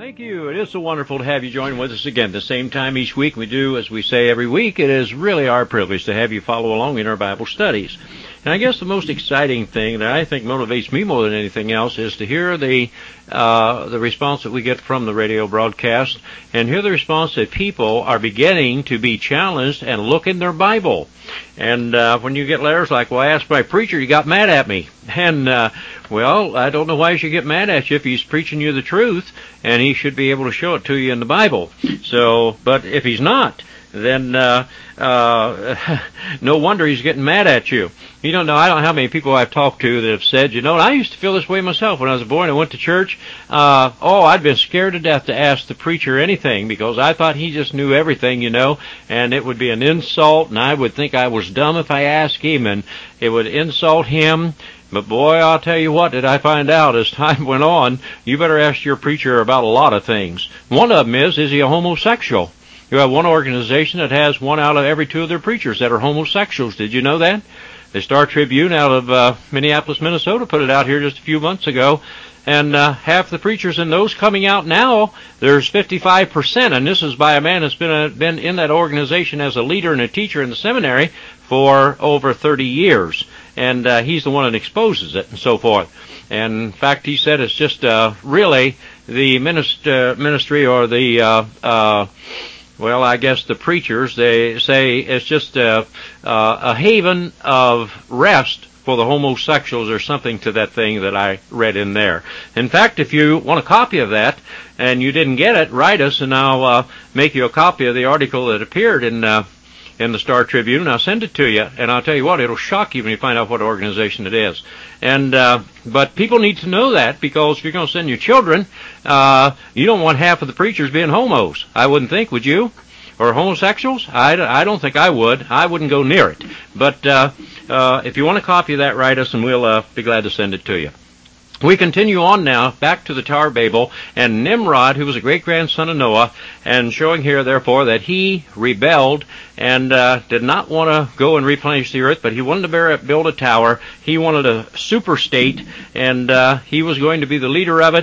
Thank you. It is so wonderful to have you join with us again. The same time each week we do, as we say every week, it is really our privilege to have you follow along in our Bible studies. And I guess the most exciting thing that I think motivates me more than anything else is to hear the response that we get from the radio broadcast, and hear the response that people are beginning to be challenged and look in their Bible. And when you get letters like, well, I asked my preacher, he got mad at me. And, well, I don't know why he should get mad at you if he's preaching you the truth, and he should be able to show it to you in the Bible. So, but if he's not, then no wonder he's getting mad at you. You don't know, I don't know how many people I've talked to that have said, you know, I used to feel this way myself when I was a boy and I went to church. I'd been scared to death to ask the preacher anything because I thought he just knew everything, you know, and it would be an insult, and I would think I was dumb if I asked him, and it would insult him. But boy, I'll tell you what did I find out as time went on. You better ask your preacher about a lot of things. One of them is he a homosexual? You have one organization that has one out of every two of their preachers that are homosexuals. Did you know that? The Star Tribune out of Minneapolis, Minnesota put it out here just a few months ago. And half the preachers in those coming out now, there's 55%. And this is by a man that's been in that organization as a leader and a teacher in the seminary for over 30 years. And he's the one that exposes it and so forth. And in fact, he said it's just really the ministry or the well, I guess the preachers, they say it's just a haven of rest for the homosexuals or something to that thing that I read in there. In fact, if you want a copy of that and you didn't get it, write us and I'll make you a copy of the article that appeared in the Star Tribune, and I'll send it to you. And I'll tell you what, it'll shock you when you find out what organization it is. And but people need to know that, because if you're going to send your children, you don't want half of the preachers being homos. I wouldn't think, would you? Or homosexuals? I don't think I would. I wouldn't go near it. But if you want a copy of that, write us, and we'll be glad to send it to you. We continue on now, back to the Tower of Babel, and Nimrod, who was a great-grandson of Noah, and showing here, therefore, that he rebelled and did not want to go and replenish the earth, but he wanted to build a tower. He wanted a super-state, and he was going to be the leader of it.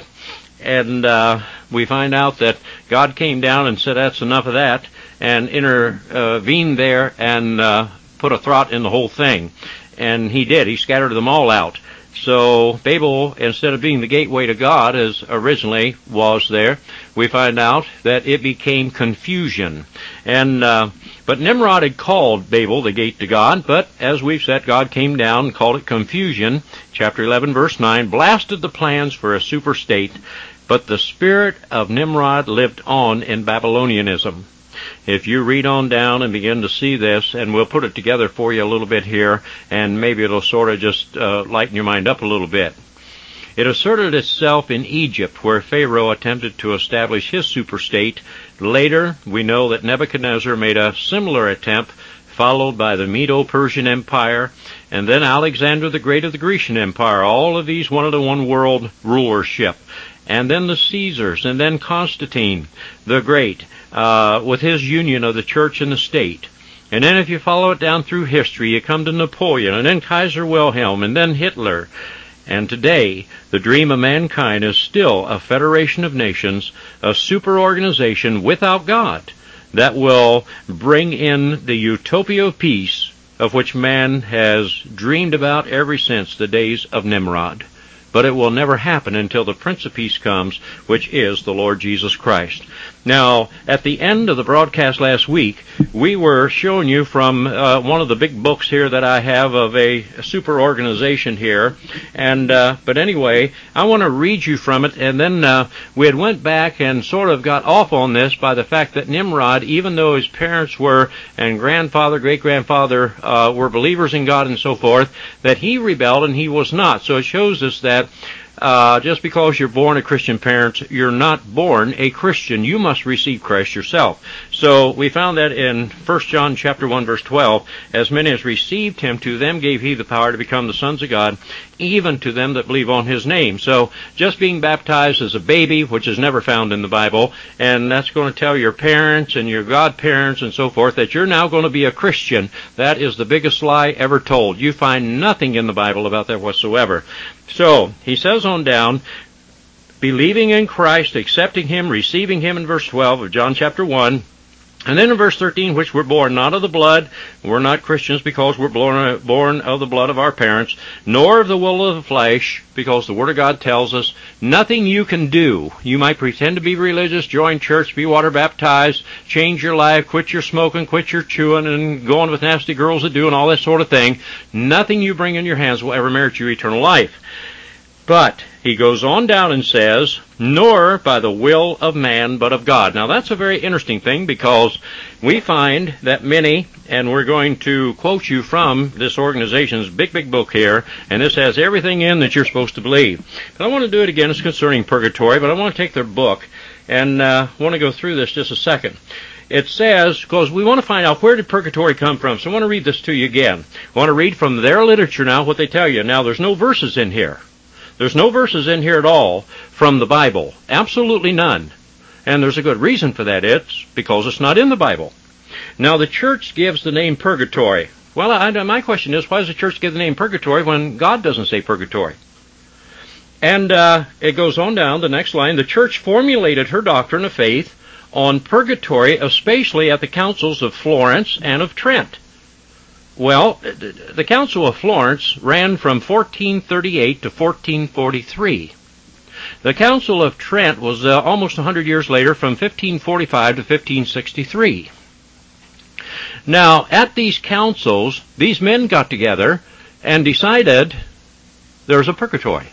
And we find out that God came down and said, that's enough of that, and intervened there and put a thwart in the whole thing. And he did. He scattered them all out. So Babel, instead of being the gateway to God as originally was there, we find out that it became confusion. And but Nimrod had called Babel the gate to God, but as we've said, God came down and called it confusion. Chapter 11, verse 9, blasted the plans for a super state, but the spirit of Nimrod lived on in Babylonianism. If you read on down and begin to see this, and we'll put it together for you a little bit here, and maybe it'll sort of just lighten your mind up a little bit. It asserted itself in Egypt, where Pharaoh attempted to establish his superstate. Later, we know that Nebuchadnezzar made a similar attempt, followed by the Medo-Persian Empire, and then Alexander the Great of the Grecian Empire. All of these wanted a one-world rulership. And then the Caesars, and then Constantine the Great, with his union of the church and the state. And then if you follow it down through history, you come to Napoleon, and then Kaiser Wilhelm, and then Hitler. And today, the dream of mankind is still a federation of nations, a super organization without God, that will bring in the utopia of peace of which man has dreamed about ever since the days of Nimrod. But it will never happen until the Prince of Peace comes, which is the Lord Jesus Christ. Now, at the end of the broadcast last week, we were showing you from one of the big books here that I have of a super organization here. And but anyway, I want to read you from it. And then we had went back and sort of got off on this by the fact that Nimrod, even though his parents were, and grandfather, great-grandfather were believers in God and so forth, that he rebelled and he was not. So it shows us that just because you're born of Christian parents, you're not born a Christian. You must receive Christ yourself. So we found that in 1 John chapter 1, verse 12, as many as received him, to them gave he the power to become the sons of God, even to them that believe on his name. So just being baptized as a baby, which is never found in the Bible, and that's going to tell your parents and your godparents and so forth that you're now going to be a Christian. That is the biggest lie ever told. You find nothing in the Bible about that whatsoever. So he says on down, believing in Christ, accepting Him, receiving Him in verse 12 of John chapter 1. And then in verse 13, which we're born not of the blood, we're not Christians because we're born of the blood of our parents, nor of the will of the flesh, because the Word of God tells us nothing you can do. You might pretend to be religious, join church, be water baptized, change your life, quit your smoking, quit your chewing, and going with nasty girls that do, and all that sort of thing. Nothing you bring in your hands will ever merit you eternal life. But he goes on down and says, nor by the will of man, but of God. Now that's a very interesting thing, because we find that many, and we're going to quote you from this organization's big book here, and this has everything in that you're supposed to believe. But I want to do it again. It's concerning purgatory, but I want to take their book and want to go through this just a second. It says, because we want to find out where did purgatory come from, so I want to read this to you again. I want to read from their literature now what they tell you. Now there's no verses in here. There's no verses in here at all from the Bible. Absolutely none. And there's a good reason for that. It's because it's not in the Bible. Now, the church gives the name purgatory. Well, my question is, why does the church give the name purgatory when God doesn't say purgatory? And it goes on down, the next line, the church formulated her doctrine of faith on purgatory, especially at the councils of Florence and of Trent. Well, the Council of Florence ran from 1438 to 1443. The Council of Trent was almost 100 years later, from 1545 to 1563. Now, at these councils, these men got together and decided there's a purgatory.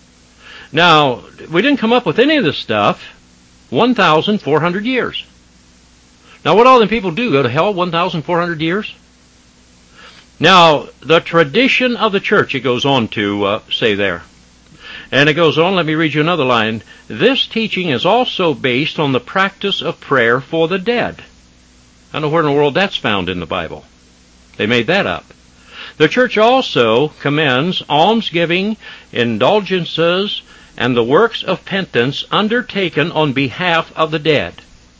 Now, we didn't come up with any of this stuff 1,400 years. Now, what all them people do, go to hell 1,400 years? Now, the tradition of the church, it goes on to say there. And it goes on, let me read you another line. This teaching is also based on the practice of prayer for the dead. I don't know where in the world that's found in the Bible. They made that up. The church also commends almsgiving, indulgences, and the works of penance undertaken on behalf of the dead.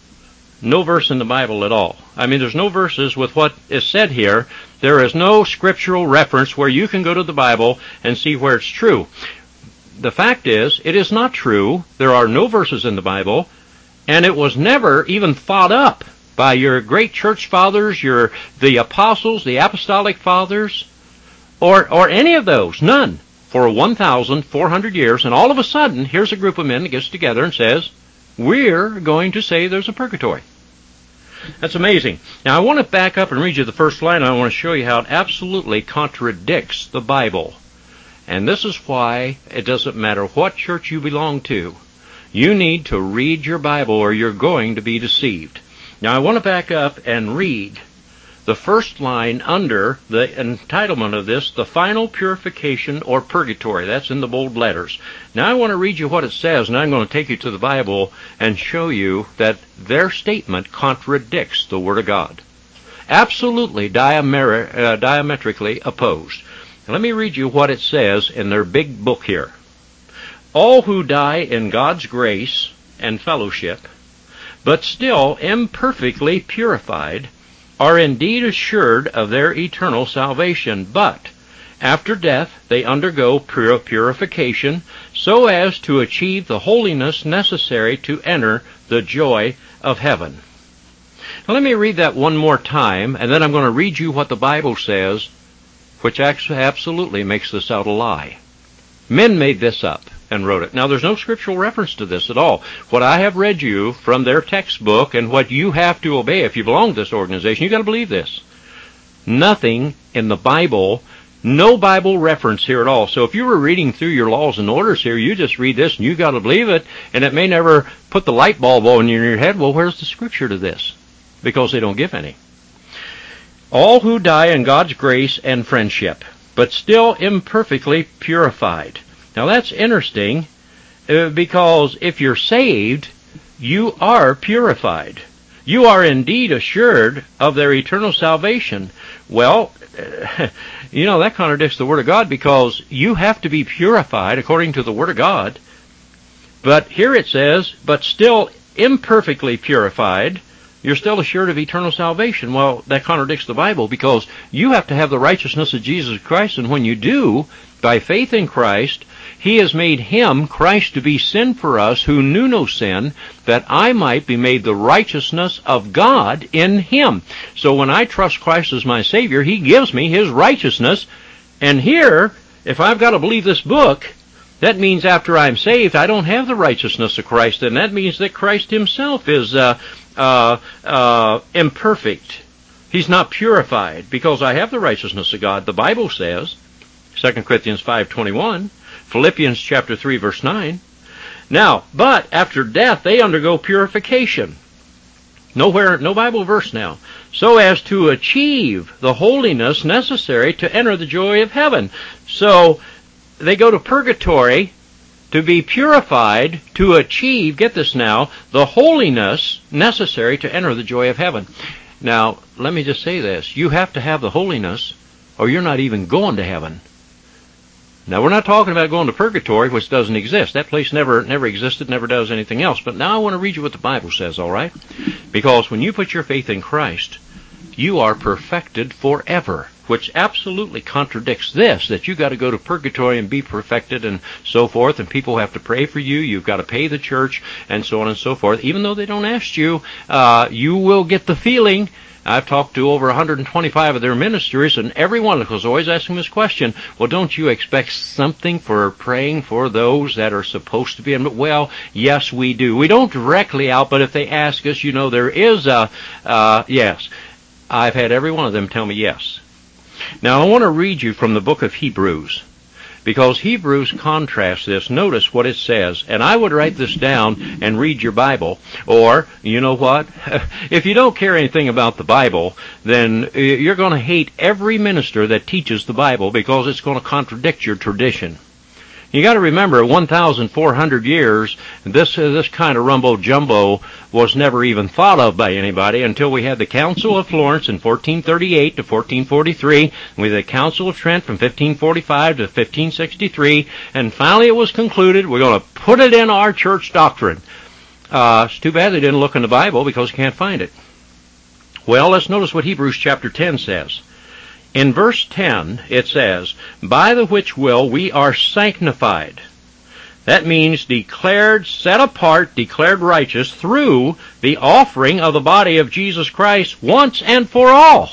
No verse in the Bible at all. I mean, there's no verses with what is said here. There is no scriptural reference where you can go to the Bible and see where it's true. The fact is, it is not true. There are no verses in the Bible, and it was never even thought up by your great church fathers, the apostles, the apostolic fathers, or any of those. None. For 1,400 years, and all of a sudden, here's a group of men that gets together and says, we're going to say there's a purgatory. That's amazing. Now, I want to back up and read you the first line. I want to show you how it absolutely contradicts the Bible. And this is why it doesn't matter what church you belong to. You need to read your Bible or you're going to be deceived. Now, I want to back up and read the first line under the entitlement of this, the final purification or purgatory. That's in the bold letters. Now I want to read you what it says, and I'm going to take you to the Bible and show you that their statement contradicts the Word of God. Absolutely diametrically opposed. Now, let me read you what it says in their big book here. All who die in God's grace and fellowship, but still imperfectly purified, are indeed assured of their eternal salvation, but after death they undergo purification so as to achieve the holiness necessary to enter the joy of heaven. Now let me read that one more time, and then I'm going to read you what the Bible says, which actually absolutely makes this out a lie. Men made this up and wrote it. Now, there's no scriptural reference to this at all. What I have read you from their textbook and what you have to obey if you belong to this organization, you've got to believe this. Nothing in the Bible, no Bible reference here at all. So if you were reading through your laws and orders here, you just read this and you've got to believe it, and it may never put the light bulb on in your head. Well, where's the scripture to this? Because they don't give any. All who die in God's grace and friendship, but still imperfectly purified. Now that's interesting, because if you're saved, you are purified. You are indeed assured of their eternal salvation. Well, that contradicts the Word of God, because you have to be purified according to the Word of God. But here it says, but still imperfectly purified, you're still assured of eternal salvation. Well, that contradicts the Bible, because you have to have the righteousness of Jesus Christ, and when you do, by faith in Christ, He has made him, Christ, to be sin for us who knew no sin, that I might be made the righteousness of God in him. So when I trust Christ as my Savior, he gives me his righteousness. And here, if I've got to believe this book, that means after I'm saved, I don't have the righteousness of Christ, and that means that Christ himself is imperfect. He's not purified, because I have the righteousness of God. The Bible says, 2 Corinthians 5:21, Philippians chapter 3, verse 9. Now, but after death, they undergo purification. Nowhere, no Bible verse now. So as to achieve the holiness necessary to enter the joy of heaven. So, they go to purgatory to be purified, to achieve, get this now, the holiness necessary to enter the joy of heaven. Now, let me just say this. You have to have the holiness, or you're not even going to heaven. Now, we're not talking about going to purgatory, which doesn't exist. That place never existed, never does anything else. But now I want to read you what the Bible says, all right? Because when you put your faith in Christ, you are perfected forever, which absolutely contradicts this, that you've got to go to purgatory and be perfected and so forth, and people have to pray for you, you've got to pay the church, and so on and so forth. Even though they don't ask you, you will get the feeling. I've talked to over 125 of their ministers, and every one of them was always asking this question, well, don't you expect something for praying for those that are supposed to be in? Well, yes, we do. We don't directly out, but if they ask us, you know, there is a, yes. I've had every one of them tell me yes. Now, I want to read you from the book of Hebrews, because Hebrews contrasts this. Notice what it says, and I would write this down and read your Bible, or, you know what, if you don't care anything about the Bible, then you're going to hate every minister that teaches the Bible, because it's going to contradict your tradition. You got to remember, 1,400 years, this kind of rumbo-jumbo was never even thought of by anybody until we had the Council of Florence in 1438 to 1443, we had the Council of Trent from 1545 to 1563, and finally it was concluded, we're going to put it in our church doctrine. It's too bad they didn't look in the Bible, because you can't find it. Well, let's notice what Hebrews chapter 10 says. In verse 10, it says, by the which will we are sanctified. That means declared, set apart, declared righteous through the offering of the body of Jesus Christ once and for all.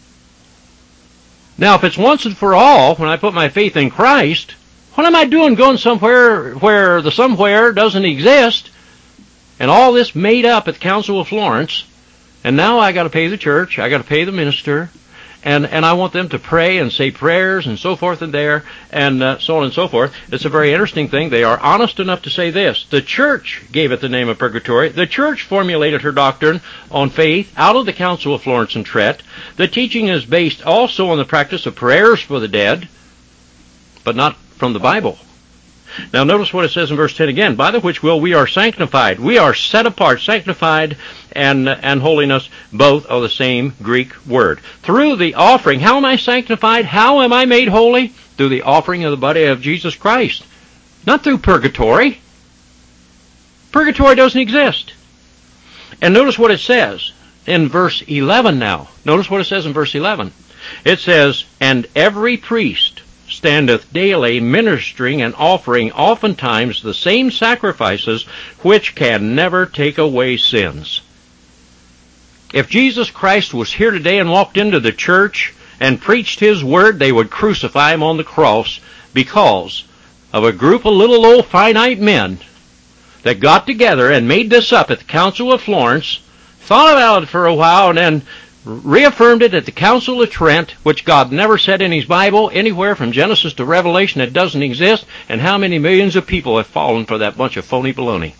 Now, if it's once and for all, when I put my faith in Christ, what am I doing going somewhere where the somewhere doesn't exist, and all this made up at the Council of Florence, and now I got to pay the church, I got to pay the minister, and I want them to pray and say prayers and so forth and there, and so on and so forth. It's a very interesting thing. They are honest enough to say this. The church gave it the name of purgatory. The church formulated her doctrine on faith out of the Council of Florence and Trent. The teaching is based also on the practice of prayers for the dead, but not from the Bible. Now notice what it says in verse 10 again. By the which will we are sanctified. We are set apart, sanctified, and holiness, both are the same Greek word. Through the offering, how am I sanctified? How am I made holy? Through the offering of the body of Jesus Christ. Not through purgatory. Purgatory doesn't exist. And notice what it says in verse 11 now. Notice what it says in verse 11. It says, and every priest standeth daily ministering and offering oftentimes the same sacrifices which can never take away sins. If Jesus Christ was here today and walked into the church and preached his word, they would crucify him on the cross because of a group of little old finite men that got together and made this up at the Council of Florence, thought about it for a while, and then reaffirmed it at the Council of Trent, which God never said in his Bible anywhere from Genesis to Revelation. It doesn't exist. And how many millions of people have fallen for that bunch of phony baloney?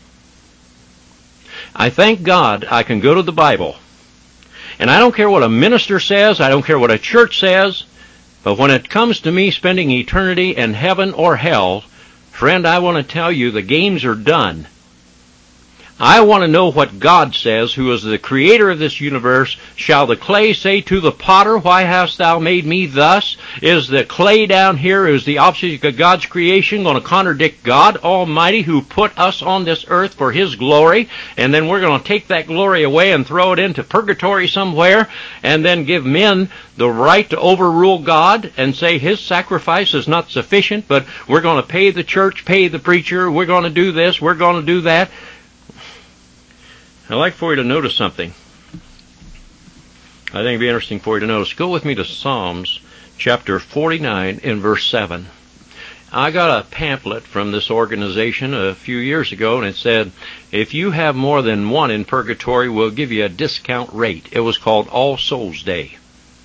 I thank God I can go to the Bible. And I don't care what a minister says. I don't care what a church says. But when it comes to me spending eternity in heaven or hell, friend, I want to tell you the games are done. I want to know what God says, who is the creator of this universe. Shall the clay say to the potter, why hast thou made me thus? Is the clay down here, is the object of God's creation, going to contradict God Almighty, who put us on this earth for His glory? And then we're going to take that glory away and throw it into purgatory somewhere, and then give men the right to overrule God and say His sacrifice is not sufficient, but we're going to pay the church, pay the preacher, we're going to do this, we're going to do that. I'd like for you to notice something. I think it'd be interesting for you to notice. Go with me to Psalms chapter 49 in verse 7. I got a pamphlet from this organization a few years ago, and it said, if you have more than one in purgatory, we'll give you a discount rate. It was called All Souls Day.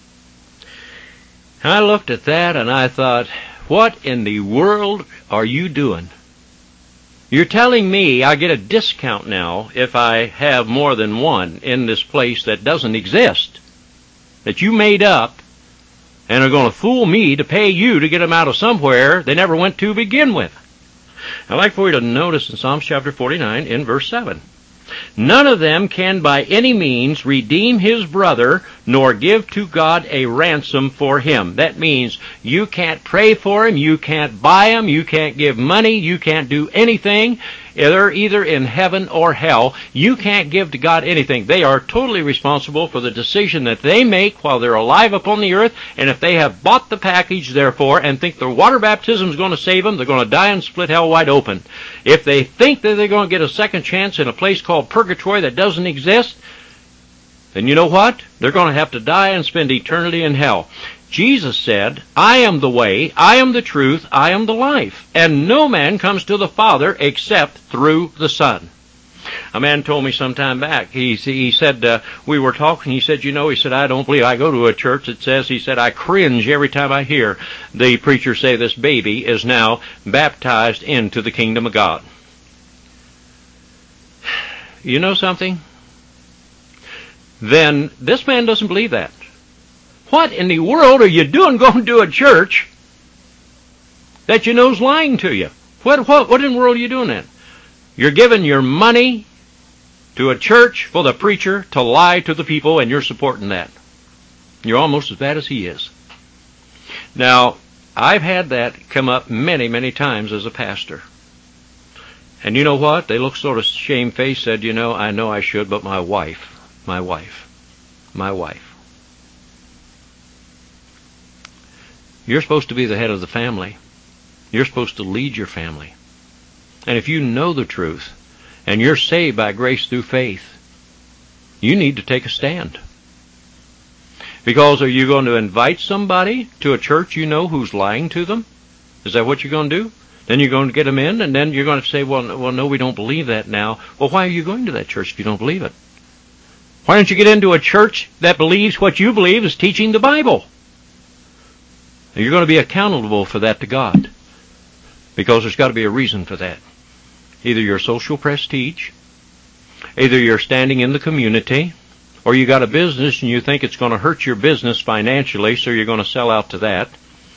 And I looked at that and I thought, what in the world are you doing? You're telling me I get a discount now if I have more than one in this place that doesn't exist, that you made up, and are going to fool me to pay you to get them out of somewhere they never went to begin with. I'd like for you to notice in Psalms chapter 49 in verse 7. None of them can by any means redeem his brother, nor give to God a ransom for him. That means you can't pray for him, you can't buy him, you can't give money, you can't do anything. They're either in heaven or hell. You can't give to God anything. They are totally responsible for the decision that they make while they're alive upon the earth, and if they have bought the package, therefore, and think the water baptism is going to save them, they're going to die and split hell wide open. If they think that they're going to get a second chance in a place called purgatory that doesn't exist, then you know what? They're going to have to die and spend eternity in hell. Jesus said, I am the way, I am the truth, I am the life, and no man comes to the Father except through the Son. A man told me some time back, he said, we were talking, he said, I don't believe, I go to a church that says, he said, I cringe every time I hear the preacher say this baby is now baptized into the kingdom of God. You know something? Then this man doesn't believe that. What in the world are you doing going to a church that you know's lying to you? What in the world are you doing then? You're giving your money to a church for the preacher to lie to the people, and you're supporting that. You're almost as bad as he is. Now, I've had that come up many, many times as a pastor. And you know what? They looked sort of shamefaced, said, I know I should, but my wife. You're supposed to be the head of the family. You're supposed to lead your family. And if you know the truth, and you're saved by grace through faith, you need to take a stand. Because are you going to invite somebody to a church you know who's lying to them? Is that what you're going to do? Then you're going to get them in, and then you're going to say, well, no, we don't believe that now. Well, why are you going to that church if you don't believe it? Why don't you get into a church that believes what you believe is teaching the Bible? And you're going to be accountable for that to God. Because there's got to be a reason for that. Either your social prestige, either you're standing in the community, or you got a business and you think it's going to hurt your business financially, so you're going to sell out to that.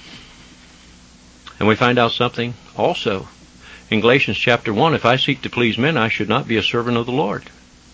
And we find out something also in Galatians chapter 1, if I seek to please men, I should not be a servant of the Lord.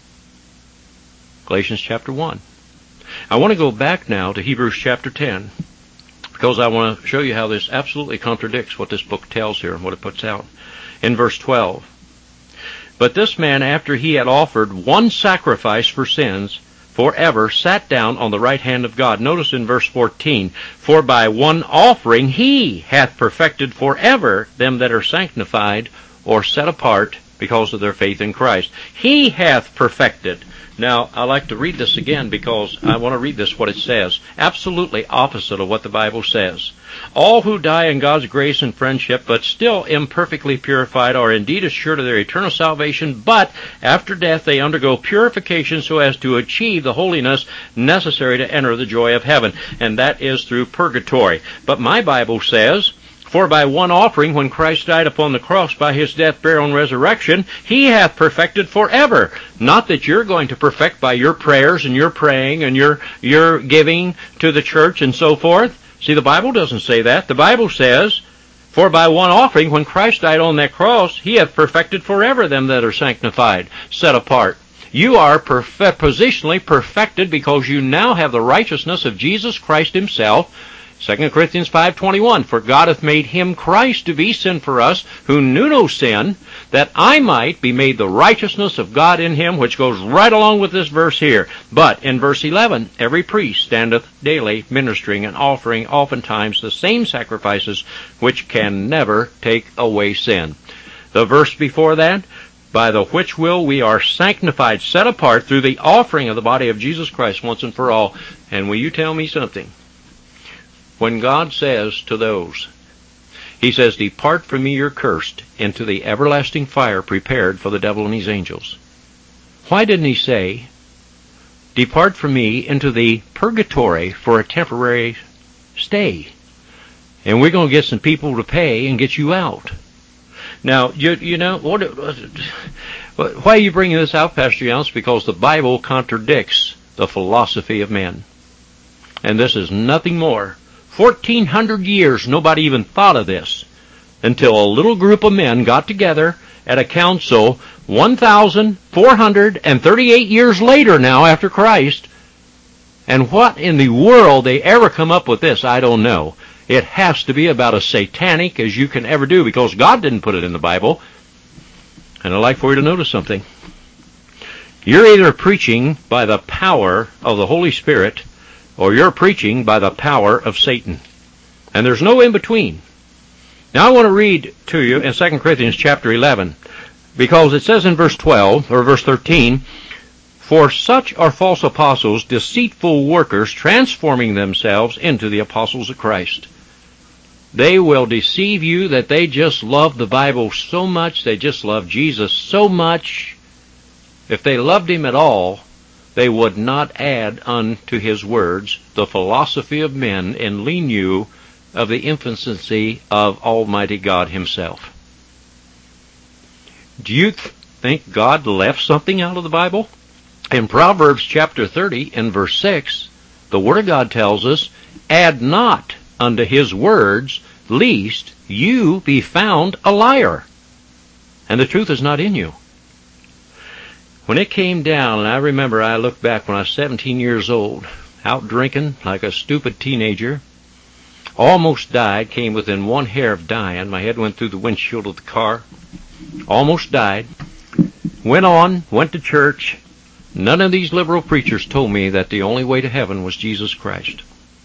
Galatians chapter 1. I want to go back now to Hebrews chapter 10, because I want to show you how this absolutely contradicts what this book tells here and what it puts out. In verse 12, but this man, after he had offered one sacrifice for sins forever, sat down on the right hand of God. Notice in verse 14, for by one offering he hath perfected forever them that are sanctified or set apart because of their faith in Christ. He hath perfected. Now, I like to read this again because I want to read this what it says. Absolutely opposite of what the Bible says. All who die in God's grace and friendship, but still imperfectly purified, are indeed assured of their eternal salvation, but after death they undergo purification so as to achieve the holiness necessary to enter the joy of heaven, and that is through purgatory. But my Bible says, for by one offering, when Christ died upon the cross by his death, burial, and resurrection, he hath perfected forever. Not that you're going to perfect by your prayers and your praying and your giving to the church and so forth. See, the Bible doesn't say that. The Bible says, For by one offering, when Christ died on that cross, he hath perfected forever them that are sanctified, set apart. You are positionally perfected because you now have the righteousness of Jesus Christ himself. 2 Corinthians 5:21, for God hath made him Christ to be sin for us, who knew no sin, that I might be made the righteousness of God in him, which goes right along with this verse here. But in verse 11, every priest standeth daily ministering and offering oftentimes the same sacrifices, which can never take away sin. The verse before that, by the which will we are sanctified, set apart through the offering of the body of Jesus Christ once and for all. And will you tell me something? When God says to those, he says, depart from me, you're cursed, into the everlasting fire prepared for the devil and his angels. Why didn't he say, depart from me into the purgatory for a temporary stay, and we're going to get some people to pay and get you out? Now, you know, why are you bringing this out, Pastor Younce? Because the Bible contradicts the philosophy of men. And this is nothing more. 1,400 years, nobody even thought of this until a little group of men got together at a council 1,438 years later now after Christ. And what in the world they ever come up with this, I don't know. It has to be about as satanic as you can ever do, because God didn't put it in the Bible. And I'd like for you to notice something. You're either preaching by the power of the Holy Spirit, or you're preaching by the power of Satan. And there's no in between. Now I want to read to you in 2 Corinthians chapter 11, because it says in verse 12, or verse 13, for such are false apostles, deceitful workers, transforming themselves into the apostles of Christ. They will deceive you that they just love the Bible so much, they just love Jesus so much. If they loved him at all, they would not add unto his words the philosophy of men and lean you of the infancy of Almighty God himself. Do you think God left something out of the Bible? In Proverbs chapter 30 and verse 6, the Word of God tells us, add not unto his words, lest you be found a liar, and the truth is not in you. When it came down, and I remember I looked back when I was 17 years old, out drinking like a stupid teenager, almost died, came within one hair of dying. My head went through the windshield of the car, almost died, went to church. None of these liberal preachers told me that the only way to heaven was Jesus Christ.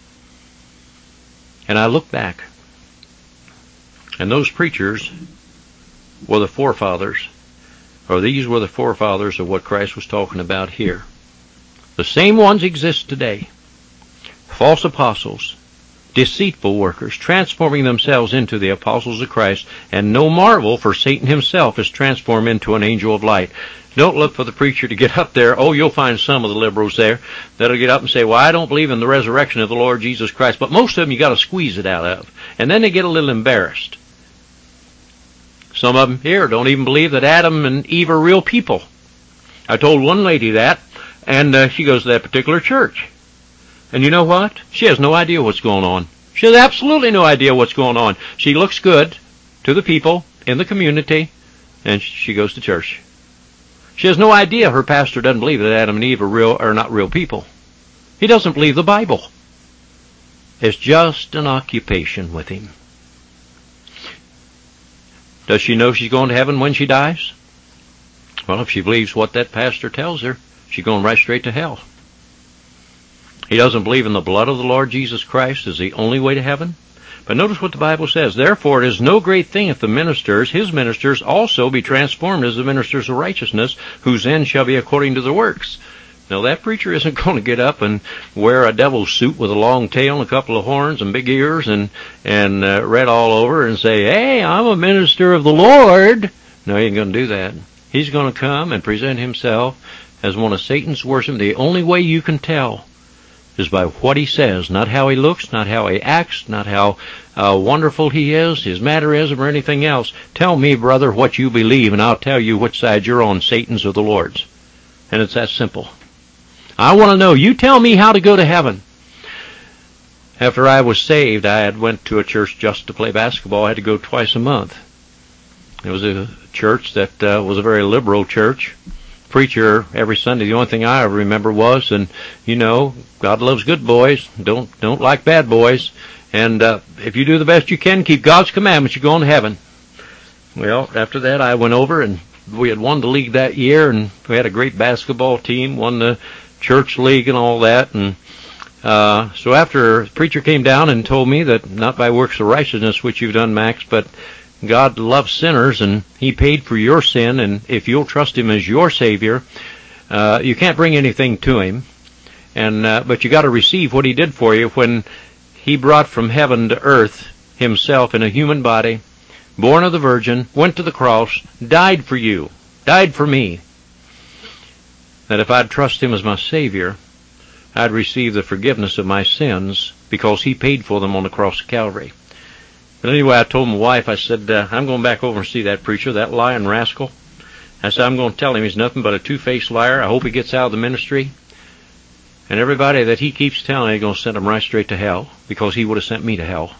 And I look back, and those preachers were the forefathers, or these were the forefathers of what Christ was talking about here. The same ones exist today. False apostles, deceitful workers, transforming themselves into the apostles of Christ, and no marvel, for Satan himself is transformed into an angel of light. Don't look for the preacher to get up there. Oh, you'll find some of the liberals there that'll get up and say, well, I don't believe in the resurrection of the Lord Jesus Christ. But most of them you got to squeeze it out of. And then they get a little embarrassed. Some of them here don't even believe that Adam and Eve are real people. I told one lady that, and she goes to that particular church. And you know what? She has no idea what's going on. She has absolutely no idea what's going on. She looks good to the people in the community, and she goes to church. She has no idea her pastor doesn't believe that Adam and Eve are not real people. He doesn't believe the Bible. It's just an occupation with him. Does she know she's going to heaven when she dies? Well, if she believes what that pastor tells her, she's going right straight to hell. He doesn't believe in the blood of the Lord Jesus Christ as the only way to heaven. But notice what the Bible says. Therefore it is no great thing if the ministers, his ministers, also be transformed as the ministers of righteousness, whose end shall be according to their works. Now that preacher isn't going to get up and wear a devil's suit with a long tail and a couple of horns and big ears and red all over and say, hey, I'm a minister of the Lord. No, he ain't going to do that. He's going to come and present himself as one of Satan's worship. The only way you can tell is by what he says, not how he looks, not how he acts, not how wonderful he is, his mannerism, or anything else. Tell me, brother, what you believe, and I'll tell you which side you're on, Satan's or the Lord's. And it's that simple. I want to know. You tell me how to go to heaven. After I was saved, I had went to a church just to play basketball. I had to go twice a month. It was a church that was a very liberal church. Preacher every Sunday. The only thing I ever remember was, and you know, God loves good boys. Don't like bad boys. And if you do the best you can, keep God's commandments, you're going to heaven. Well, after that, I went over, and we had won the league that year, and we had a great basketball team, won the church league and all that. And so after the preacher came down and told me that not by works of righteousness which you've done, Max, but God loves sinners, and He paid for your sin, and if you'll trust Him as your Savior, you can't bring anything to Him, and but you got to receive what He did for you when He brought from heaven to earth Himself in a human body, born of the Virgin, went to the cross, died for you, died for me. That if I'd trust Him as my Savior, I'd receive the forgiveness of my sins because He paid for them on the cross of Calvary. But anyway, I told my wife, I said, I'm going back over and see that preacher, that lying rascal. I said, I'm going to tell him he's nothing but a two-faced liar. I hope he gets out of the ministry. And everybody that he keeps telling, he's going to send him right straight to hell, because he would have sent me to hell.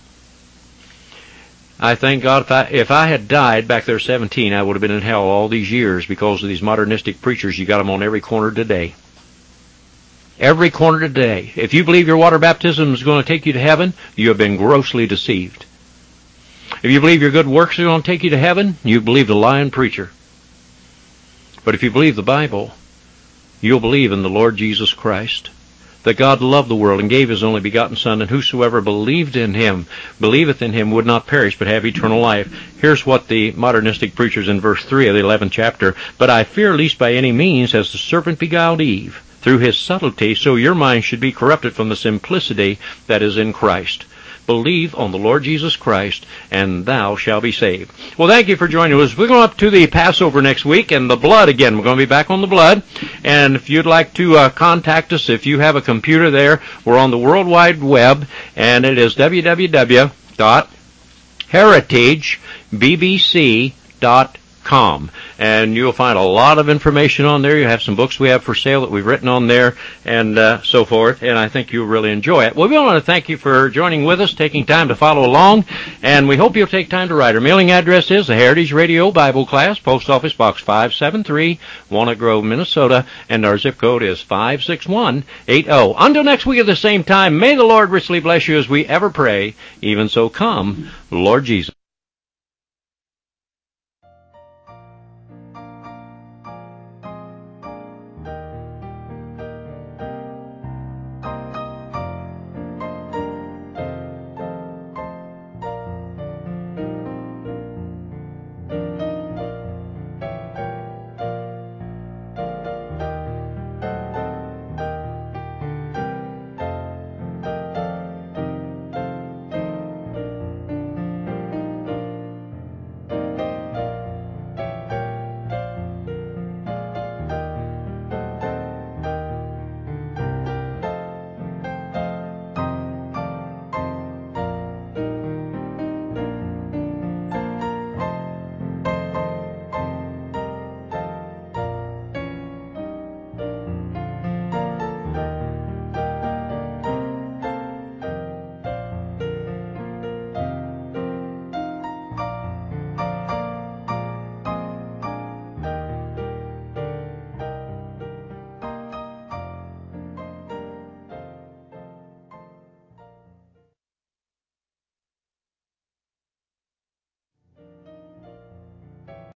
I thank God if I had died back there 17, I would have been in hell all these years because of these modernistic preachers. You got them on every corner today. Every corner today. If you believe your water baptism is going to take you to heaven, you have been grossly deceived. If you believe your good works are going to take you to heaven, you believe the lying preacher. But if you believe the Bible, you'll believe in the Lord Jesus Christ, that God loved the world and gave His only begotten Son, and whosoever believeth in Him would not perish but have eternal life. Here's what the modernistic preachers in verse 3 of the 11th chapter, but I fear lest by any means, as the serpent beguiled Eve through his subtlety, so your mind should be corrupted from the simplicity that is in Christ. Believe on the Lord Jesus Christ, and thou shalt be saved. Well, thank you for joining us. We're going up to the Passover next week, and the blood again. We're going to be back on the blood. And if you'd like to contact us, if you have a computer there, we're on the World Wide Web, and it is www.heritagebbc.com. And you'll find a lot of information on there. You have some books we have for sale that we've written on there, and so forth, and I think you'll really enjoy it. Well, we want to thank you for joining with us, taking time to follow along, and we hope you'll take time to write. Our mailing address is the Heritage Radio Bible Class, Post Office Box 573, Walnut Grove, Minnesota, and our zip code is 56180. Until next week at the same time, may the Lord richly bless you as we ever pray. Even so, come, Lord Jesus.